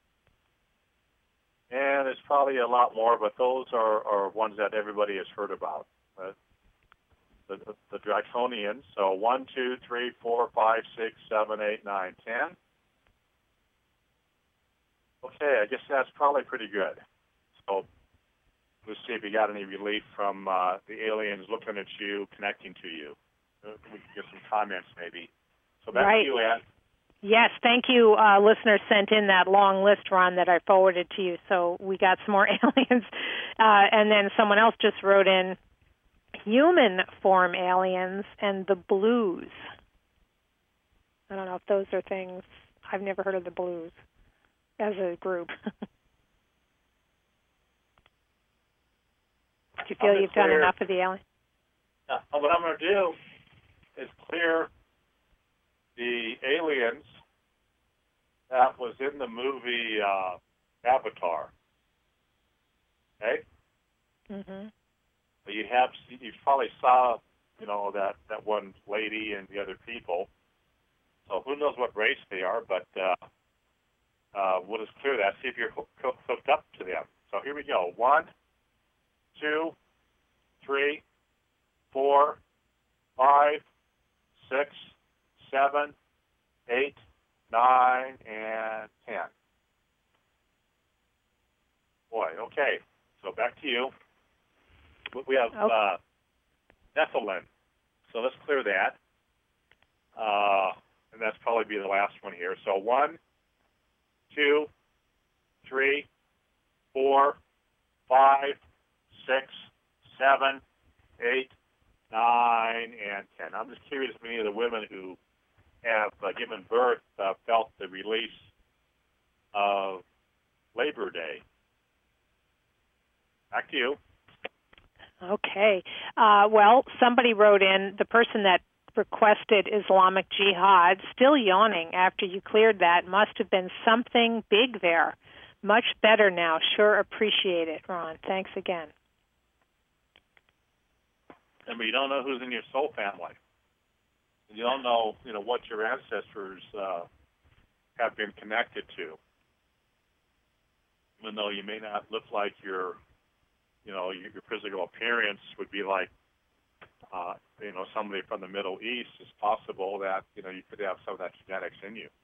And there's probably a lot more, but those are, are ones that everybody has heard about. Uh, the, the, the Draconians. So one, two, three, four, five, six, seven, eight, nine, ten. Okay, I guess that's probably pretty good. So let's see if you got any relief from uh, the aliens looking at you, connecting to you. Uh, we can get some comments maybe. So back right. to you, Ann. Yes, thank you. Uh, listeners sent in that long list, Ron, that I forwarded to you. So we got some more aliens. Uh, and then someone else just wrote in human form aliens and the blues. I don't know if those are things. I've never heard of the blues as a group. Do you feel you've clear, done enough of the alien? Uh, what I'm going to do is clear the aliens that was in the movie uh, Avatar. Okay? Mm-hmm. So you have, you probably saw, you know, that, that one lady and the other people. So who knows what race they are, but uh, uh, we'll just clear that, see if you're ho- hooked up to them. So here we go. One, two, three, four, five, six, seven, eight, nine, and ten. Boy, okay. So back to you. We have okay. uh, Nephilim. So let's clear that. Uh, and that's probably be the last one here. So one, two, three, four, five, six, seven, eight, nine, and ten. I'm just curious if any of the women who have uh, given birth uh, felt the release of Labor Day. Back to you. Okay. Uh, well, somebody wrote in, the person that requested Islamic Jihad, still yawning after you cleared that. Must have been something big there. Much better now. Sure appreciate it, Ron. Thanks again. And you don't know who's in your soul family. You don't know, you know, what your ancestors uh, have been connected to. Even though you may not look like your, you know, your, your physical appearance would be like, uh, you know, somebody from the Middle East, it's possible that, you know, you could have some of that genetics in you.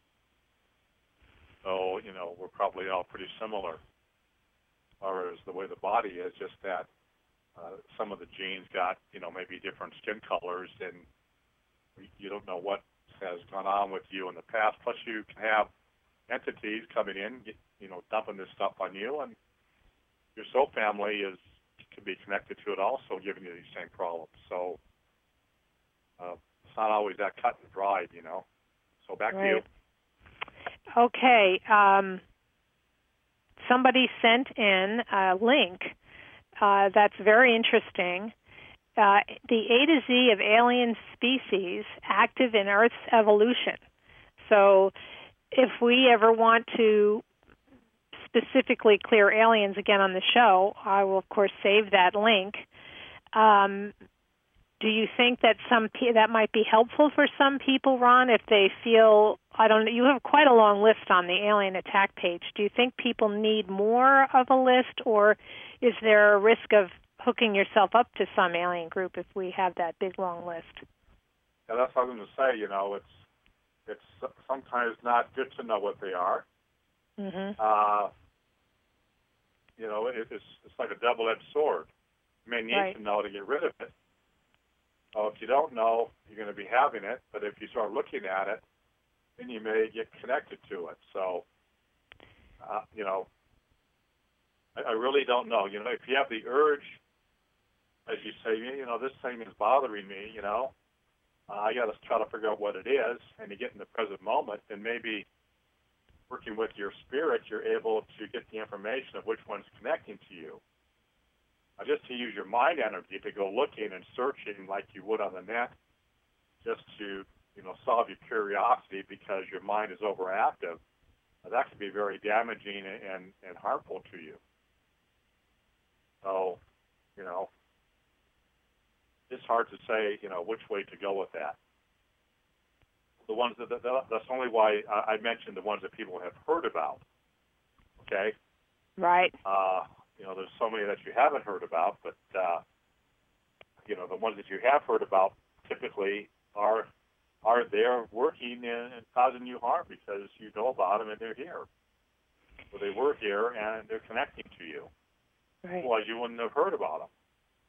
So, you know, we're probably all pretty similar, as far as the way the body is, just that uh, some of the genes got, you know, maybe different skin colors, and you don't know what has gone on with you in the past. Plus, you can have entities coming in, you know, dumping this stuff on you, and your soul family is can be connected to it also, giving you these same problems. So uh, it's not always that cut and dried, you know. So back right. to you. Okay. Um, somebody sent in a link uh, that's very interesting. Uh, the A to Z of alien species active in Earth's evolution. So if we ever want to specifically clear aliens again on the show, I will, of course, save that link. Um, do you think that some that might be helpful for some people, Ron, if they feel, I don't know, you have quite a long list on the alien attack page. Do you think people need more of a list, or is there a risk of hooking yourself up to some alien group if we have that big, long list? Yeah, that's what I was going to say. You know, it's it's sometimes not good to know what they are. Mm-hmm. Uh, you know, it, it's it's like a double-edged sword. You may need right. to know to get rid of it. So if you don't know, you're going to be having it. But if you start looking at it, then you may get connected to it. So, uh, you know, I, I really don't know. You know, if you have the urge, as you say, you know, this thing is bothering me, you know, uh, I got to try to figure out what it is, and you get in the present moment, then maybe working with your spirit, you're able to get the information of which one's connecting to you. Uh, just to use your mind energy to go looking and searching like you would on the net, just to, you know, solve your curiosity because your mind is overactive, uh, that can be very damaging and, and harmful to you. So, you know, it's hard to say, you know, which way to go with that. The ones that, that that's only why I mentioned the ones that people have heard about. Okay. Right. Uh, you know, there's so many that you haven't heard about, but uh, you know, the ones that you have heard about typically are are there working and causing you harm because you know about them and they're here. So they were here and they're connecting to you. Right. Otherwise, you wouldn't have heard about them.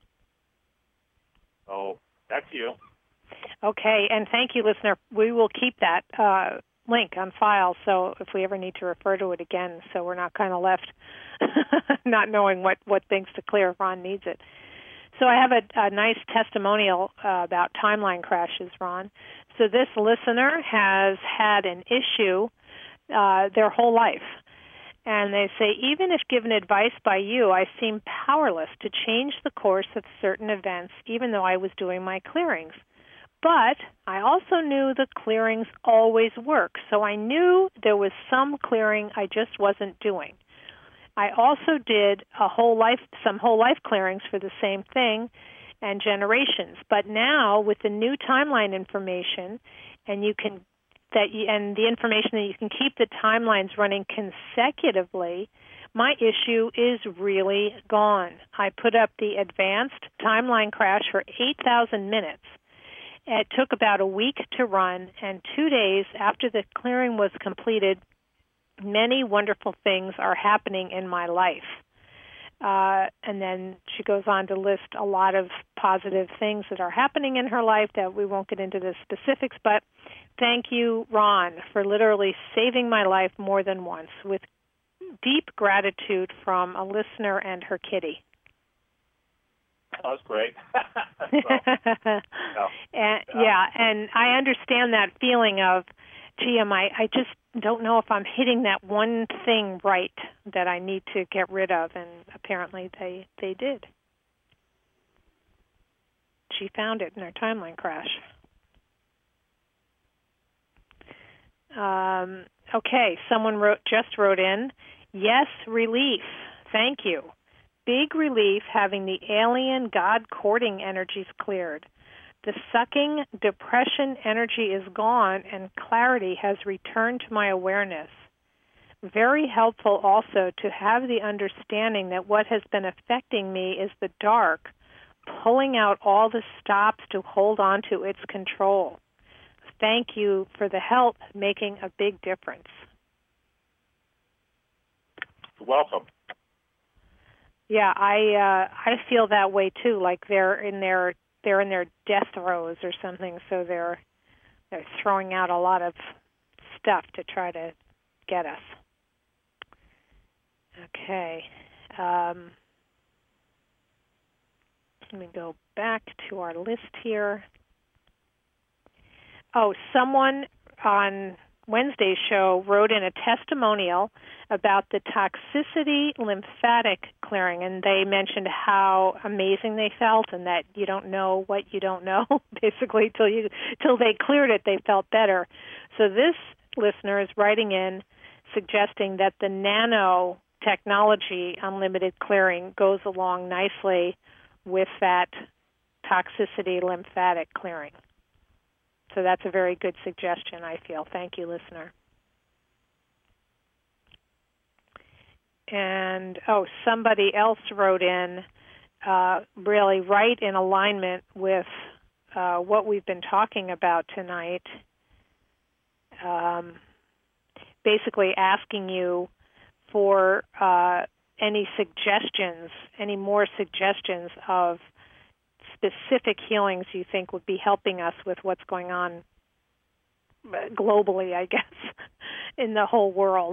So back to you. Okay, and thank you, listener. We will keep that uh, link on file, so if we ever need to refer to it again, so we're not kind of left not knowing what, what things to clear if Ron needs it. So I have a, a nice testimonial uh, about timeline crashes, Ron. So this listener has had an issue uh, their whole life. And they say, even if given advice by you, I seem powerless to change the course of certain events, even though I was doing my clearings. But I also knew the clearings always work, so I knew there was some clearing I just wasn't doing. I also did a whole life, some whole life clearings for the same thing and generations. But now with the new timeline information, and you can that you, and the information that you can keep the timelines running consecutively, my issue is really gone. I put up the advanced timeline crash for eight thousand minutes. It took about a week to run, and two days after the clearing was completed, many wonderful things are happening in my life. Uh, and then she goes on to list a lot of positive things that are happening in her life that we won't get into the specifics, but thank you, Ron, for literally saving my life more than once, with deep gratitude from a listener and her kitty. That was great. so, yeah. And, yeah, and I understand that feeling of, gee, am I, I just don't know if I'm hitting that one thing right that I need to get rid of, and apparently they, they did. She found it in her timeline crash. Um, okay, someone wrote just wrote in, yes, relief. Thank you. Big relief having the alien God courting energies cleared. The sucking depression energy is gone and clarity has returned to my awareness. Very helpful also to have the understanding that what has been affecting me is the dark, pulling out all the stops to hold on to its control. Thank you for the help, making a big difference. You're welcome. Yeah, I uh, I feel that way too. Like they're in their they're in their death throes or something, so they're they're throwing out a lot of stuff to try to get us. Okay. Um, let me go back to our list here. Oh, someone on Wednesday's show wrote in a testimonial about the toxicity lymphatic clearing, and they mentioned how amazing they felt and that you don't know what you don't know, basically, till you till they cleared it, they felt better. So this listener is writing in suggesting that the nanotechnology unlimited clearing goes along nicely with that toxicity lymphatic clearing. So that's a very good suggestion, I feel. Thank you, listener. And, oh, somebody else wrote in, uh, really right in alignment with uh, what we've been talking about tonight, um, basically asking you for uh, any suggestions, any more suggestions of specific healings you think would be helping us with what's going on globally, I guess, in the whole world.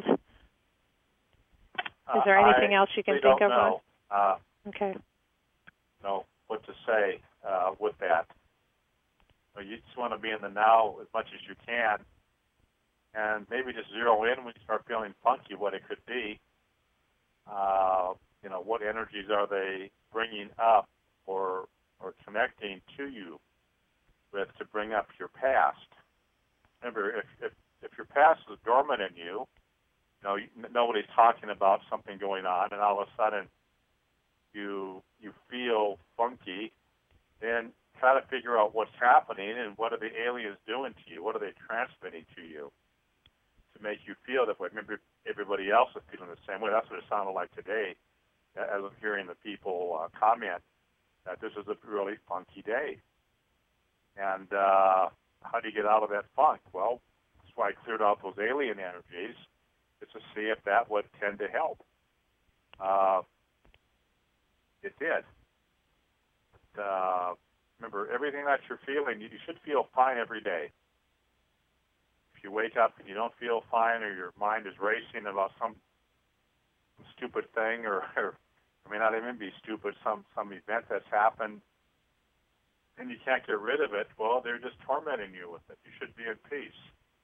Is there anything uh, else you can we think don't of? Know. Uh, okay. Know what to say uh, with that. So you just want to be in the now as much as you can, and maybe just zero in when you start feeling funky what it could be. Uh, you know, what energies are they bringing up or or connecting to you with to bring up your past? Remember, if if, if your past is dormant in you, you know, nobody's talking about something going on, and all of a sudden you you feel funky, then try to figure out what's happening and what are the aliens doing to you? What are they transmitting to you to make you feel that way? Maybe everybody else is feeling the same way. That's what it sounded like today as I'm hearing the people uh, comment that this is a really funky day. And uh, how do you get out of that funk? Well, that's why I cleared out those alien energies, is to see if that would tend to help. Uh, it did. But, uh, remember, everything that you're feeling, you should feel fine every day. If you wake up and you don't feel fine, or your mind is racing about some stupid thing, or, or I mean, not even be stupid, some some event that's happened, and you can't get rid of it, well, they're just tormenting you with it. You should be in peace.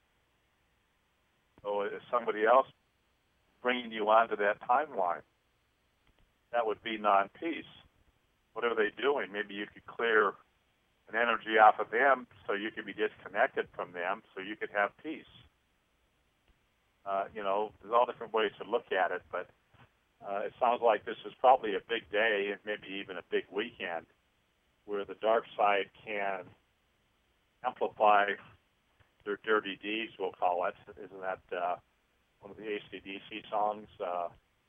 So if somebody else bringing you onto that timeline, that would be non-peace. What are they doing? Maybe you could clear an energy off of them so you could be disconnected from them so you could have peace. Uh, you know, there's all different ways to look at it, but uh, it sounds like this is probably a big day and maybe even a big weekend where the dark side can amplify their dirty deeds, we'll call it. Isn't that uh, one of the A C D C songs? Uh,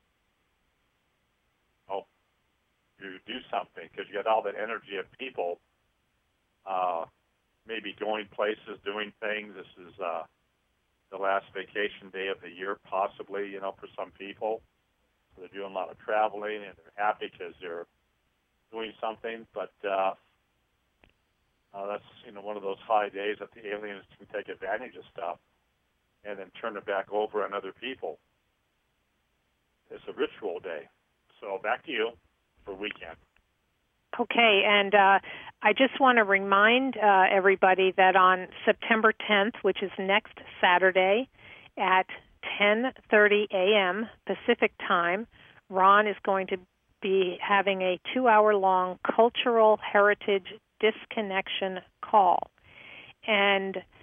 oh, you do something, because you got all that energy of people uh, maybe going places, doing things. This is uh, the last vacation day of the year, possibly, you know, for some people. So they're doing a lot of traveling, and they're happy because they're doing something. But uh, uh, that's, you know, one of those high days that the aliens can take advantage of stuff and then turn it back over on other people. It's a ritual day. So back to you for weekend. Okay, and uh, I just want to remind uh, everybody that on September tenth, which is next Saturday at ten thirty a.m. Pacific time, Ron is going to be having a two-hour-long cultural heritage disconnection call. And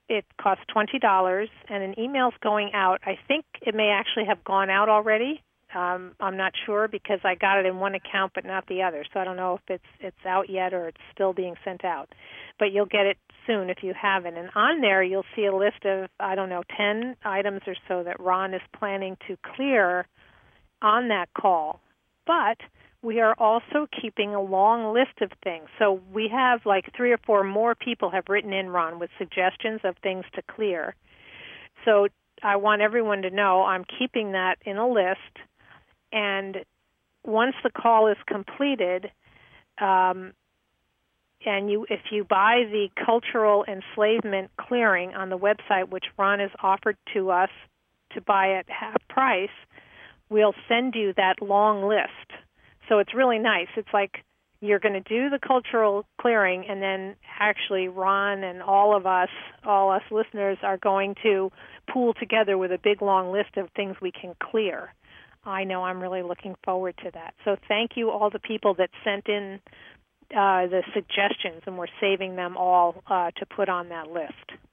it costs twenty dollars, and an email's going out. I think it may actually have gone out already. Um, I'm not sure because I got it in one account but not the other, so I don't know if it's it's out yet or it's still being sent out. But you'll get it soon if you haven't. And on there you'll see a list of, I don't know, ten items or so that Ron is planning to clear on that call. But we are also keeping a long list of things. So we have like three or four more people have written in, Ron, with suggestions of things to clear. So I want everyone to know I'm keeping that in a list. And once the call is completed, um, and you, if you buy the cultural enslavement clearing on the website, which Ron has offered to us to buy at half price, we'll send you that long list. So it's really nice. It's like you're going to do the cultural clearing, and then actually Ron and all of us, all us listeners, are going to pool together with a big long list of things we can clear. I know I'm really looking forward to that. So thank you all the people that sent in uh, the suggestions, and we're saving them all uh, to put on that list.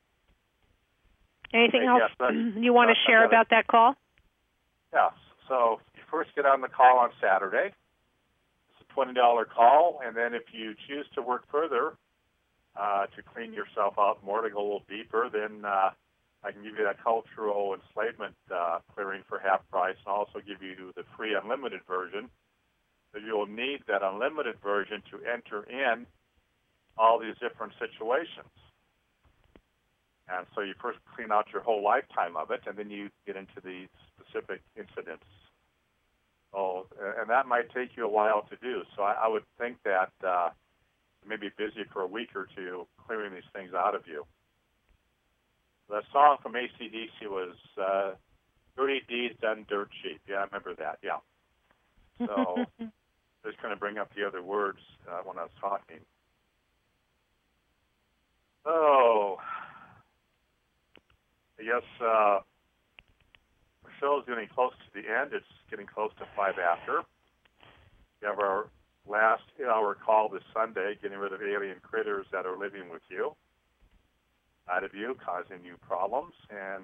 Anything Hey, else yes, you want to share about that call? Yes. So you first get on the call on Saturday. It's a twenty dollars call, and then if you choose to work further uh, to clean yourself out more, to go a little deeper, then uh, I can give you that cultural enslavement uh, clearing for half price, and also give you the free unlimited version. So you'll need that unlimited version to enter in all these different situations. And so you first clean out your whole lifetime of it, and then you get into the specific incidents. Oh, and that might take you a while to do. So I, I would think that uh, you may be busy for a week or two clearing these things out of you. The song from A C D C was uh, Dirty Deeds Done Dirt Cheap. Yeah, I remember that, yeah. So just going to bring up the other words uh, when I was talking. Oh, I guess uh, the show is getting close to the end. It's getting close to five after. We have our last hour call this Sunday, getting rid of alien critters that are living with you, out of you, causing you problems. And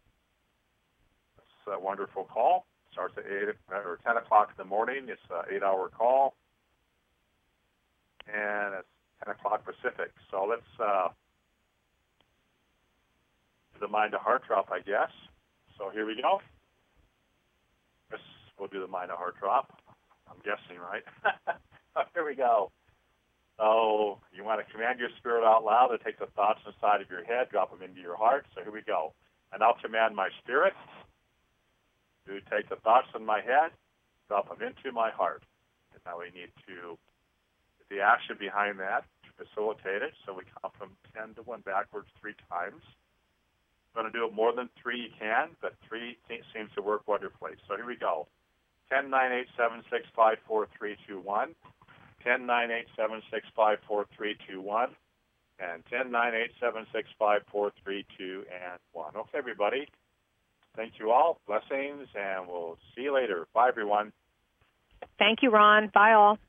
it's a wonderful call. It starts at eight or ten o'clock in the morning. It's an eight-hour call, and it's ten o'clock Pacific. So let's uh, do the mind to heart drop, I guess. So here we go. Yes, we'll do the mind to heart drop. I'm guessing, right? Here we go. So you want to command your spirit out loud to take the thoughts inside of your head, drop them into your heart. So here we go. And I'll command my spirit to take the thoughts in my head, drop them into my heart. And now we need to get the action behind that to facilitate it. So we count from ten to one backwards three times. If you want to do it more than three, you can, but three seems to work wonderfully. So here we go. ten, nine, eight, seven, six, five, four, three, two, one. ten, nine, eight, seven, six, five, four, three, two, one. And ten, nine, eight, seven, six, five, four, three, two, and one. Okay, everybody. Thank you all. Blessings, and we'll see you later. Bye, everyone. Thank you, Ron. Bye, all.